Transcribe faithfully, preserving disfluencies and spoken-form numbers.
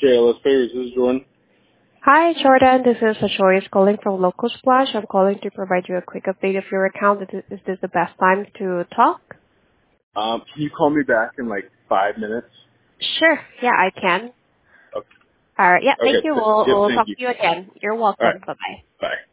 J L S Payers, this is Jordan. Hi, Jordan. This is Choice calling from Local Splash. I'm calling to provide you a quick update of your account. Is is this the best time to talk? Um, can you call me back in like five minutes? Sure. Yeah, I can. Okay. All right. Yeah, thank Okay. you. Th- We'll, yep, we'll thank talk you. to you again. You're All right. welcome. Bye-bye. Bye.